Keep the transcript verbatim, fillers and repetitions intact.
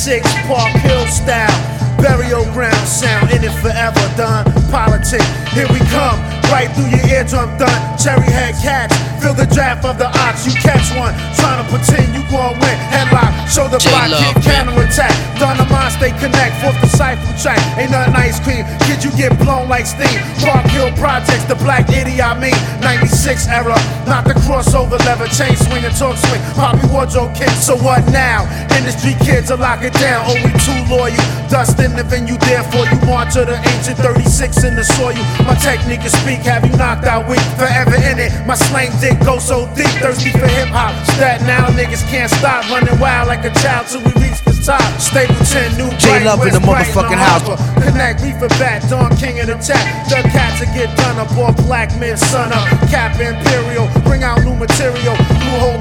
ninety-six Park Hill style, burial ground sound, in it forever, done politics. Here we come, right through your eardrum, done. Cherry head cats, feel the draft of the ox. You catch one, trying to pretend you gon' win. Headlock, show the block, kick, counter attack. Done the mind, stay connect, fourth disciple track. Ain't nothing ice cream, kid, you get blown like steam. Park Hill Projects, the black idiot, I mean. ninety-six era, not the crossover lever, chain swinging, talk swing. Poppy wardrobe kick, so what now? Industry kids will lock it down, only too loyal. Dust in the venue, therefore you march to the ancient thirty-six in the soil. My technique is speak, have you knocked out weak? Forever in it, my slang dick goes so deep. Thirsty for hip hop, that now niggas can't stop. Running wild like a child till we reach the top. Stapleton, New Bright, J-Love in the motherfucking house. Connect, reefer back, Don King of the tap. The cats will get done up, all black men, sun up. Cap Imperial, bring out new material. Blue hole